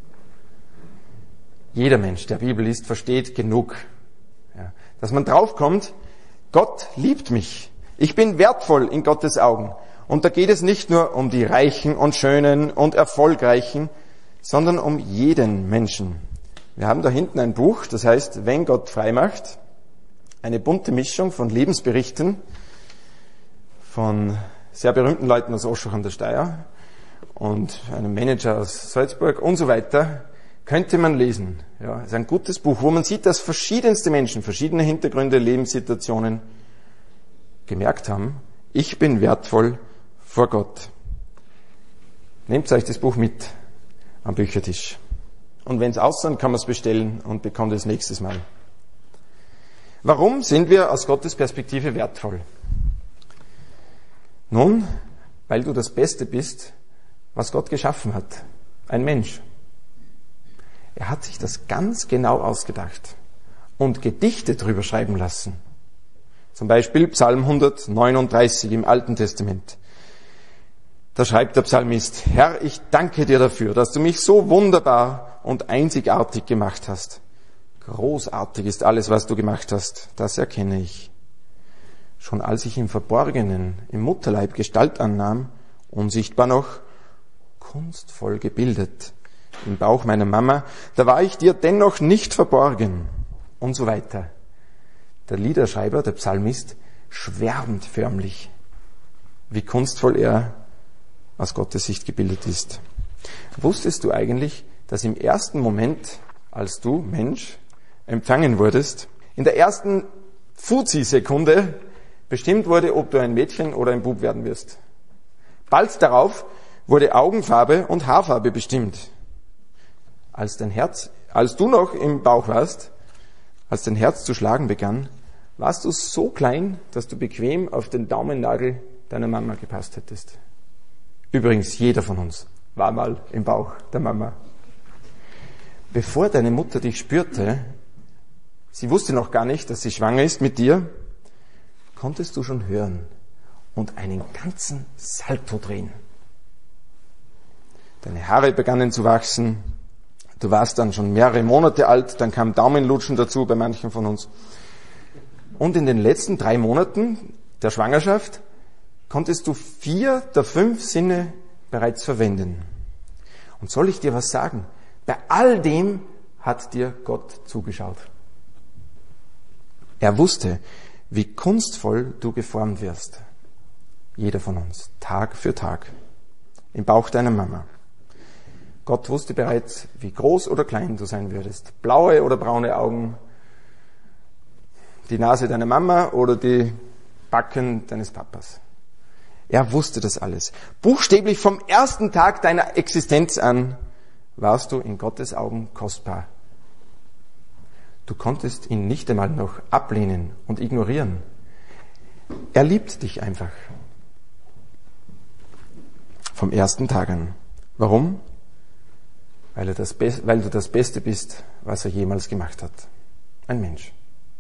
Jeder Mensch, der Bibel liest, versteht genug. Ja, dass man draufkommt, Gott liebt mich. Ich bin wertvoll in Gottes Augen. Und da geht es nicht nur um die Reichen und Schönen und Erfolgreichen, sondern um jeden Menschen. Wir haben da hinten ein Buch, das heißt, wenn Gott frei macht, eine bunte Mischung von Lebensberichten von sehr berühmten Leuten aus Oschach an der Steyr und einem Manager aus Salzburg und so weiter, könnte man lesen. Ja, ist ein gutes Buch, wo man sieht, dass verschiedenste Menschen, verschiedene Hintergründe, Lebenssituationen gemerkt haben, ich bin wertvoll vor Gott. Nehmt euch das Buch mit am Büchertisch. Und wenn es aussieht, kann man es bestellen und bekommt es nächstes Mal. Warum sind wir aus Gottes Perspektive wertvoll? Nun, weil du das Beste bist, was Gott geschaffen hat. Ein Mensch. Er hat sich das ganz genau ausgedacht und Gedichte drüber schreiben lassen. Zum Beispiel Psalm 139 im Alten Testament. Da schreibt der Psalmist, Herr, ich danke dir dafür, dass du mich so wunderbar und einzigartig gemacht hast. Großartig ist alles, was du gemacht hast, das erkenne ich. Schon als ich im Verborgenen, im Mutterleib Gestalt annahm, unsichtbar noch, kunstvoll gebildet, im Bauch meiner Mama, da war ich dir dennoch nicht verborgen. Und so weiter. Der Liederschreiber, der Psalmist, schwärmt förmlich, wie kunstvoll er aus Gottes Sicht gebildet ist. Wusstest du eigentlich, dass im ersten Moment, als du, Mensch, empfangen wurdest, in der ersten Fuzzi-Sekunde bestimmt wurde, ob du ein Mädchen oder ein Bub werden wirst? Bald darauf wurde Augenfarbe und Haarfarbe bestimmt. Als du noch im Bauch warst, als dein Herz zu schlagen begann, warst du so klein, dass du bequem auf den Daumennagel deiner Mama gepasst hättest. Übrigens, jeder von uns war mal im Bauch der Mama. Bevor deine Mutter dich spürte, sie wusste noch gar nicht, dass sie schwanger ist mit dir, konntest du schon hören und einen ganzen Salto drehen. Deine Haare begannen zu wachsen, du warst dann schon mehrere Monate alt, dann kam Daumenlutschen dazu bei manchen von uns. Und in den letzten 3 Monaten der Schwangerschaft konntest du 4 der 5 Sinne bereits verwenden. Und soll ich dir was sagen? Bei all dem hat dir Gott zugeschaut. Er wusste, wie kunstvoll du geformt wirst. Jeder von uns, Tag für Tag, im Bauch deiner Mama. Gott wusste bereits, wie groß oder klein du sein würdest. Blaue oder braune Augen, die Nase deiner Mama oder die Backen deines Papas. Er wusste das alles. Buchstäblich vom ersten Tag deiner Existenz an warst du in Gottes Augen kostbar. Du konntest ihn nicht einmal noch ablehnen und ignorieren. Er liebt dich einfach. Vom ersten Tag an. Warum? Weil du das Beste bist, was er jemals gemacht hat. Ein Mensch.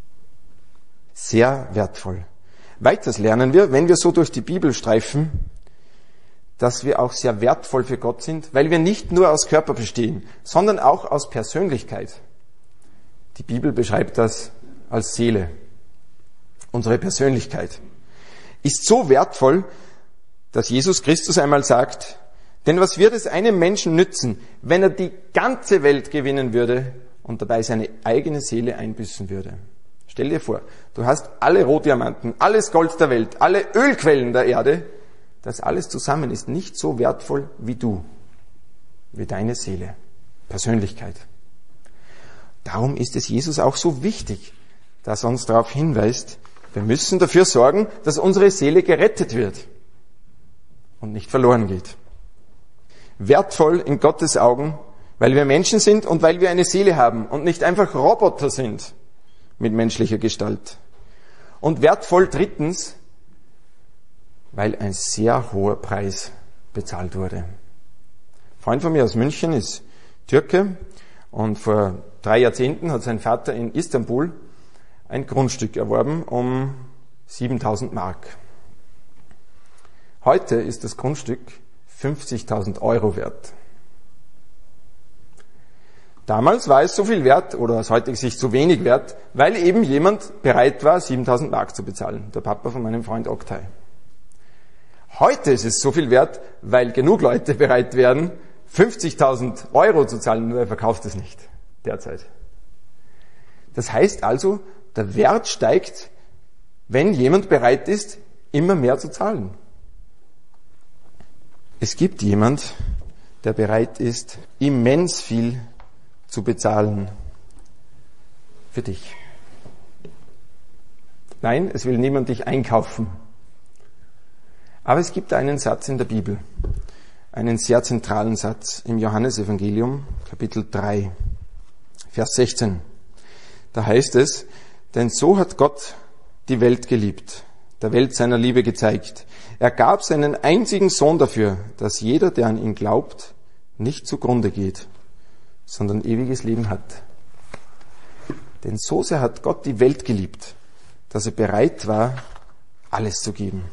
Sehr wertvoll. Weiters lernen wir, wenn wir so durch die Bibel streifen, dass wir auch sehr wertvoll für Gott sind, weil wir nicht nur aus Körper bestehen, sondern auch aus Persönlichkeit. Die Bibel beschreibt das als Seele. Unsere Persönlichkeit ist so wertvoll, dass Jesus Christus einmal sagt, denn was wird es einem Menschen nützen, wenn er die ganze Welt gewinnen würde und dabei seine eigene Seele einbüßen würde? Stell dir vor, du hast alle Rohdiamanten, alles Gold der Welt, alle Ölquellen der Erde. Das alles zusammen ist nicht so wertvoll wie du, wie deine Seele, Persönlichkeit. Darum ist es Jesus auch so wichtig, dass er uns darauf hinweist, wir müssen dafür sorgen, dass unsere Seele gerettet wird und nicht verloren geht. Wertvoll in Gottes Augen, weil wir Menschen sind und weil wir eine Seele haben und nicht einfach Roboter sind mit menschlicher Gestalt. Und wertvoll drittens, weil ein sehr hoher Preis bezahlt wurde. Ein Freund von mir aus München ist Türke und vor 3 Jahrzehnten hat sein Vater in Istanbul ein Grundstück erworben um 7.000 Mark. Heute ist das Grundstück 50.000 Euro wert. Damals war es so viel wert, oder aus heutiger Sicht so wenig wert, weil eben jemand bereit war, 7.000 Mark zu bezahlen. Der Papa von meinem Freund Oktay. Heute ist es so viel wert, weil genug Leute bereit wären, 50.000 Euro zu zahlen, nur er verkauft es nicht derzeit. Das heißt also, der Wert steigt, wenn jemand bereit ist, immer mehr zu zahlen. Es gibt jemand, der bereit ist, immens viel zu bezahlen für dich. Nein, es will niemand dich einkaufen. Aber es gibt einen Satz in der Bibel, einen sehr zentralen Satz im Johannesevangelium, Kapitel 3, Vers 16. Da heißt es, denn so hat Gott die Welt geliebt, der Welt seiner Liebe gezeigt. Er gab seinen einzigen Sohn dafür, dass jeder, der an ihn glaubt, nicht zugrunde geht, sondern ewiges Leben hat. Denn so sehr hat Gott die Welt geliebt, dass er bereit war, alles zu geben.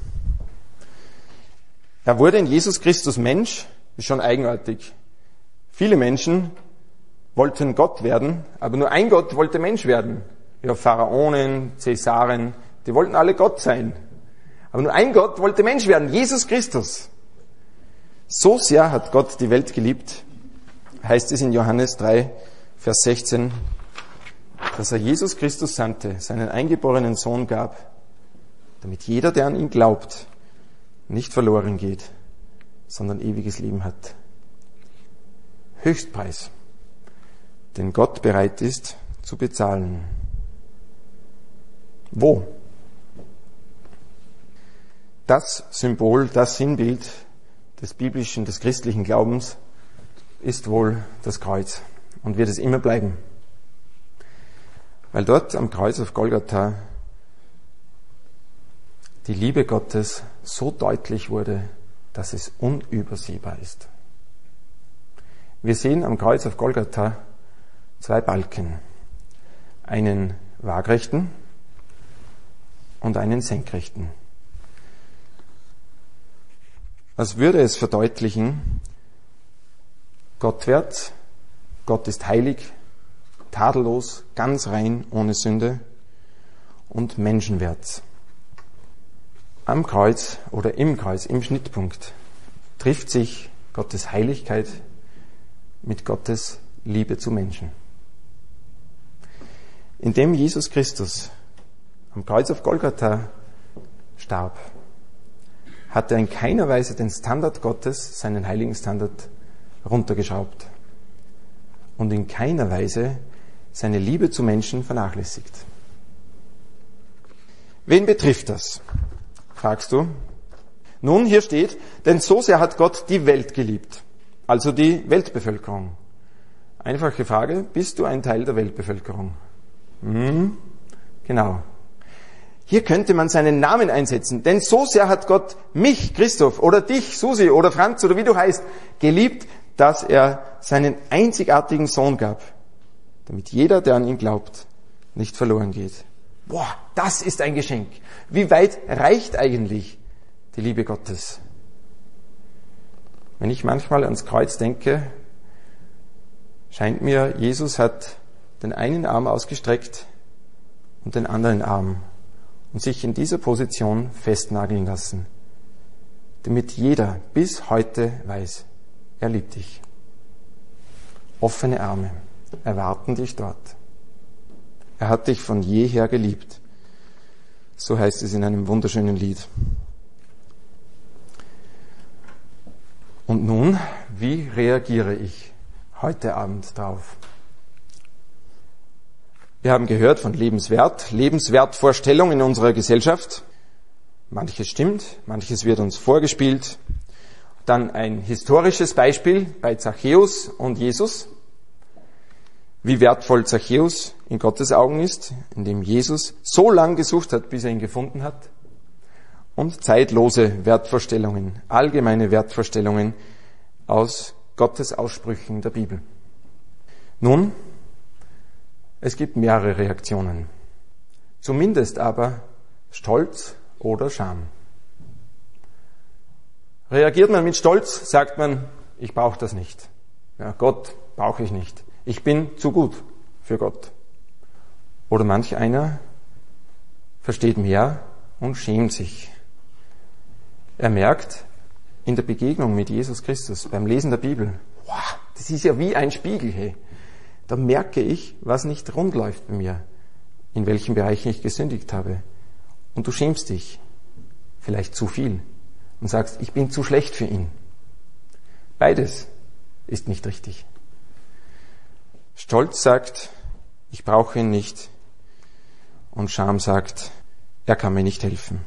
Er wurde in Jesus Christus Mensch, ist schon eigenartig. Viele Menschen wollten Gott werden, aber nur ein Gott wollte Mensch werden. Ja, Pharaonen, Cäsaren, die wollten alle Gott sein. Aber nur ein Gott wollte Mensch werden, Jesus Christus. So sehr hat Gott die Welt geliebt, heißt es in Johannes 3, Vers 16, dass er Jesus Christus sandte, seinen eingeborenen Sohn gab, damit jeder, der an ihn glaubt, nicht verloren geht, sondern ewiges Leben hat. Höchstpreis, den Gott bereit ist zu bezahlen. Wo? Das Symbol, das Sinnbild des biblischen, des christlichen Glaubens ist wohl das Kreuz und wird es immer bleiben. Weil dort am Kreuz auf Golgatha die Liebe Gottes so deutlich wurde, dass es unübersehbar ist. Wir sehen am Kreuz auf Golgatha zwei Balken, einen waagrechten und einen senkrechten. Was würde es verdeutlichen? Gottwert, Gott ist heilig, tadellos, ganz rein, ohne Sünde, und menschenwert. Am Kreuz oder im Kreuz, im Schnittpunkt, trifft sich Gottes Heiligkeit mit Gottes Liebe zu Menschen. Indem Jesus Christus am Kreuz auf Golgatha starb, hat er in keiner Weise den Standard Gottes, seinen heiligen Standard, runtergeschraubt und in keiner Weise seine Liebe zu Menschen vernachlässigt. Wen betrifft das? Fragst du? Nun, hier steht, denn so sehr hat Gott die Welt geliebt, also die Weltbevölkerung. Einfache Frage, bist du ein Teil der Weltbevölkerung? Genau. Hier könnte man seinen Namen einsetzen, denn so sehr hat Gott mich, Christoph, oder dich, Susi, oder Franz, oder wie du heißt, geliebt, dass er seinen einzigartigen Sohn gab, damit jeder, der an ihn glaubt, nicht verloren geht. Boah, das ist ein Geschenk. Wie weit reicht eigentlich die Liebe Gottes? Wenn ich manchmal ans Kreuz denke, scheint mir, Jesus hat den einen Arm ausgestreckt und den anderen Arm und sich in dieser Position festnageln lassen, damit jeder bis heute weiß, er liebt dich. Offene Arme erwarten dich dort. Er hat dich von jeher geliebt. So heißt es in einem wunderschönen Lied. Und nun, wie reagiere ich heute Abend drauf? Wir haben gehört von Lebenswertvorstellungen in unserer Gesellschaft. Manches stimmt, manches wird uns vorgespielt. Dann ein historisches Beispiel bei Zachäus und Jesus. Wie wertvoll Zachäus in Gottes Augen ist, indem Jesus so lange gesucht hat, bis er ihn gefunden hat. Und zeitlose Wertvorstellungen, allgemeine Wertvorstellungen aus Gottes Aussprüchen der Bibel. Nun, es gibt mehrere Reaktionen. Zumindest aber Stolz oder Scham. Reagiert man mit Stolz, sagt man, ich brauche das nicht. Ja, Gott brauche ich nicht. Ich bin zu gut für Gott. Oder manch einer versteht mehr und schämt sich. Er merkt in der Begegnung mit Jesus Christus, beim Lesen der Bibel, wow, das ist ja wie ein Spiegel. Hey. Da merke ich, was nicht rund läuft bei mir, in welchen Bereichen ich gesündigt habe. Und du schämst dich, vielleicht zu viel, und sagst, ich bin zu schlecht für ihn. Beides ist nicht richtig. Stolz sagt, ich brauche ihn nicht. Und Scham sagt, er kann mir nicht helfen.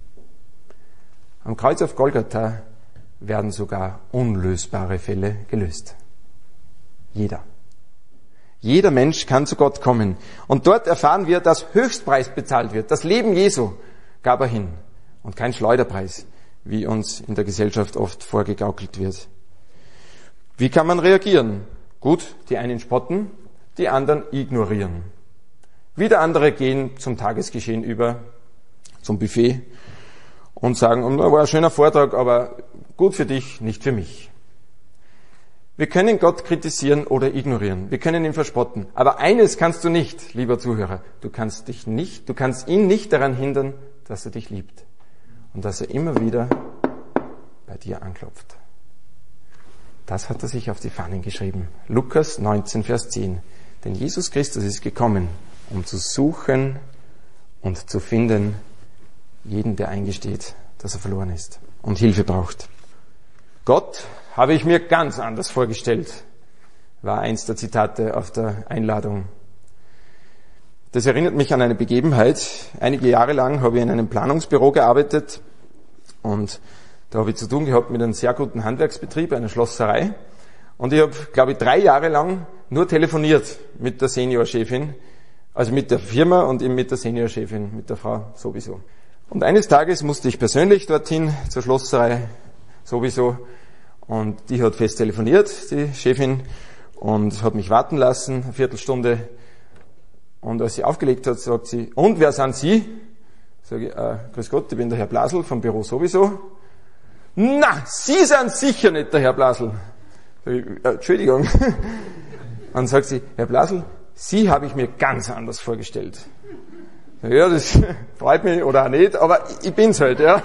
Am Kreuz auf Golgatha werden sogar unlösbare Fälle gelöst. Jeder. Jeder Mensch kann zu Gott kommen. Und dort erfahren wir, dass Höchstpreis bezahlt wird. Das Leben Jesu gab er hin. Und kein Schleuderpreis, wie uns in der Gesellschaft oft vorgegaukelt wird. Wie kann man reagieren? Gut, die einen spotten, die anderen ignorieren. Wieder andere gehen zum Tagesgeschehen über, zum Buffet und sagen, war ein schöner Vortrag, aber gut für dich, nicht für mich. Wir können Gott kritisieren oder ignorieren. Wir können ihn verspotten. Aber eines kannst du nicht, lieber Zuhörer. Du kannst ihn nicht daran hindern, dass er dich liebt. Und dass er immer wieder bei dir anklopft. Das hat er sich auf die Fahnen geschrieben. Lukas 19, Vers 10. Denn Jesus Christus ist gekommen, um zu suchen und zu finden, jeden, der eingesteht, dass er verloren ist und Hilfe braucht. Gott habe ich mir ganz anders vorgestellt, war eins der Zitate auf der Einladung. Das erinnert mich an eine Begebenheit. Einige Jahre lang habe ich in einem Planungsbüro gearbeitet und da habe ich zu tun gehabt mit einem sehr guten Handwerksbetrieb, einer Schlosserei. Und ich habe, glaube ich, 3 Jahre lang nur telefoniert mit der Seniorchefin, also mit der Firma und eben mit der Seniorchefin, mit der Frau sowieso. Und eines Tages musste ich persönlich dorthin zur Schlosserei sowieso und die hat fest telefoniert, die Chefin, und hat mich warten lassen, eine Viertelstunde. Und als sie aufgelegt hat, sagt sie, und wer sind Sie? Sag ich, grüß Gott, ich bin der Herr Blasel vom Büro sowieso. Na, Sie sind sicher nicht der Herr Blasel. Sag ich, Entschuldigung. Dann sagt sie, Herr Blasel, Sie habe ich mir ganz anders vorgestellt. Ja, das freut mich oder auch nicht, aber ich bin's halt, ja.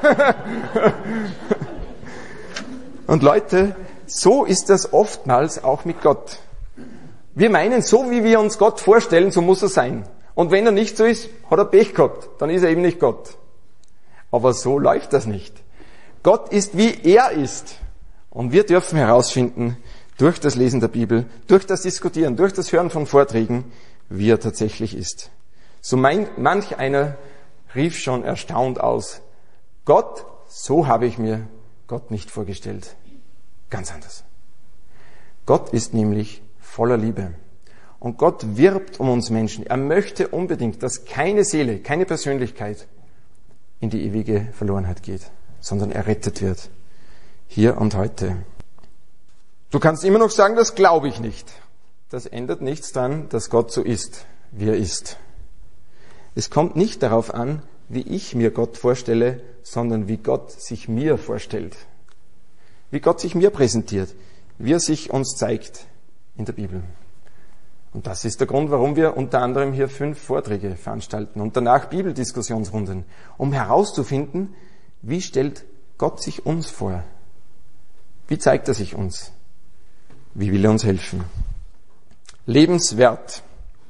Und Leute, so ist das oftmals auch mit Gott. Wir meinen, so wie wir uns Gott vorstellen, so muss er sein. Und wenn er nicht so ist, hat er Pech gehabt, dann ist er eben nicht Gott. Aber so läuft das nicht. Gott ist, wie er ist. Und wir dürfen herausfinden, durch das Lesen der Bibel, durch das Diskutieren, durch das Hören von Vorträgen, wie er tatsächlich ist. So manch einer rief schon erstaunt aus, Gott, so habe ich mir Gott nicht vorgestellt. Ganz anders. Gott ist nämlich voller Liebe. Und Gott wirbt um uns Menschen. Er möchte unbedingt, dass keine Seele, keine Persönlichkeit in die ewige Verlorenheit geht, sondern errettet wird. Hier und heute. Du kannst immer noch sagen, das glaube ich nicht. Das ändert nichts daran, dass Gott so ist, wie er ist. Es kommt nicht darauf an, wie ich mir Gott vorstelle, sondern wie Gott sich mir vorstellt. Wie Gott sich mir präsentiert, wie er sich uns zeigt in der Bibel. Und das ist der Grund, warum wir unter anderem hier 5 Vorträge veranstalten und danach Bibeldiskussionsrunden, um herauszufinden, wie stellt Gott sich uns vor? Wie zeigt er sich uns? Wie will er uns helfen? Lebenswert.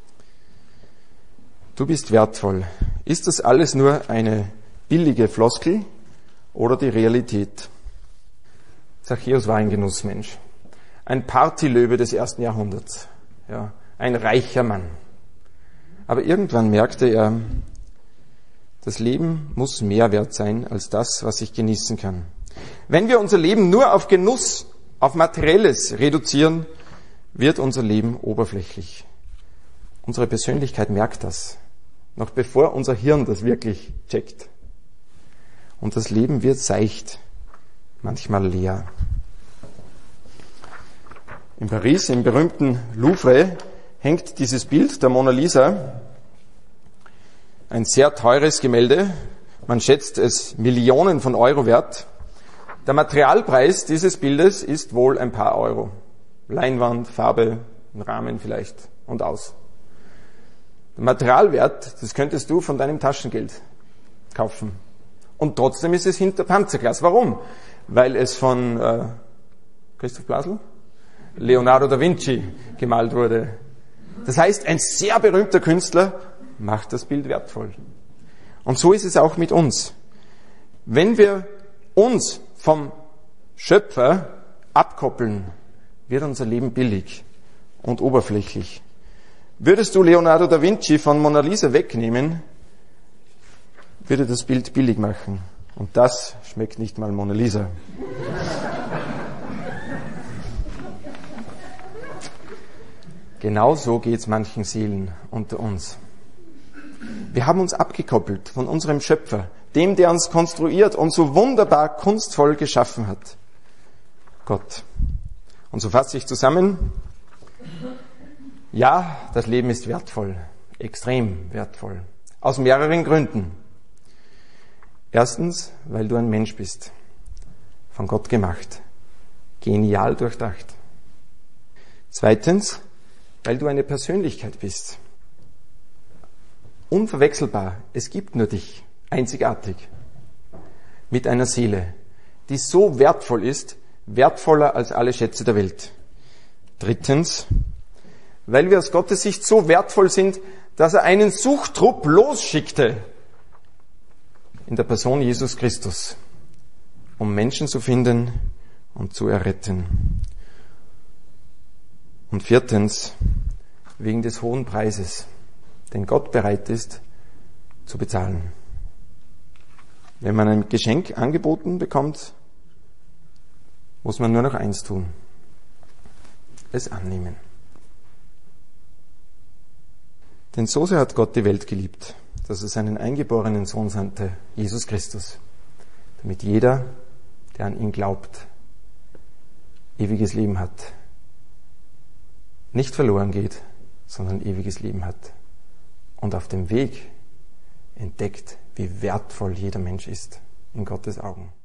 Du bist wertvoll. Ist das alles nur eine billige Floskel oder die Realität? Zachäus war ein Genussmensch. Ein Partylöwe des 1. Jahrhunderts. Ja, ein reicher Mann. Aber irgendwann merkte er, das Leben muss mehr wert sein als das, was ich genießen kann. Wenn wir unser Leben nur auf Genuss, auf Materielles reduzieren, wird unser Leben oberflächlich. Unsere Persönlichkeit merkt das, noch bevor unser Hirn das wirklich checkt. Und das Leben wird seicht, manchmal leer. In Paris, im berühmten Louvre, hängt dieses Bild der Mona Lisa. Ein sehr teures Gemälde. Man schätzt es Millionen von Euro wert. Der Materialpreis dieses Bildes ist wohl ein paar Euro. Leinwand, Farbe, ein Rahmen vielleicht und aus. Der Materialwert, das könntest du von deinem Taschengeld kaufen. Und trotzdem ist es hinter Panzerglas. Warum? Weil es von Christoph Blasel? Leonardo da Vinci gemalt wurde. Das heißt, ein sehr berühmter Künstler macht das Bild wertvoll. Und so ist es auch mit uns. Wenn wir uns vom Schöpfer abkoppeln, wird unser Leben billig und oberflächlich. Würdest du Leonardo da Vinci von Mona Lisa wegnehmen, würde das Bild billig machen. Und das schmeckt nicht mal Mona Lisa. Genauso geht's manchen Seelen unter uns. Wir haben uns abgekoppelt von unserem Schöpfer, dem, der uns konstruiert und so wunderbar kunstvoll geschaffen hat. Gott. Und so fasse ich zusammen. Ja, das Leben ist wertvoll, extrem wertvoll. Aus mehreren Gründen. Erstens, weil du ein Mensch bist, von Gott gemacht, genial durchdacht. Zweitens, weil du eine Persönlichkeit bist. Unverwechselbar, es gibt nur dich, einzigartig. Mit einer Seele, die so wertvoll ist, wertvoller als alle Schätze der Welt. Drittens, weil wir aus Gottes Sicht so wertvoll sind, dass er einen Suchtrupp losschickte in der Person Jesus Christus, um Menschen zu finden und zu erretten. Und viertens, wegen des hohen Preises, den Gott bereit ist zu bezahlen. Wenn man ein Geschenk angeboten bekommt, muss man nur noch eins tun: es annehmen. Denn so sehr hat Gott die Welt geliebt, dass er seinen eingeborenen Sohn sandte, Jesus Christus, damit jeder, der an ihn glaubt, ewiges Leben hat. Nicht verloren geht, sondern ewiges Leben hat. Und auf dem Weg entdeckt, wie wertvoll jeder Mensch ist in Gottes Augen.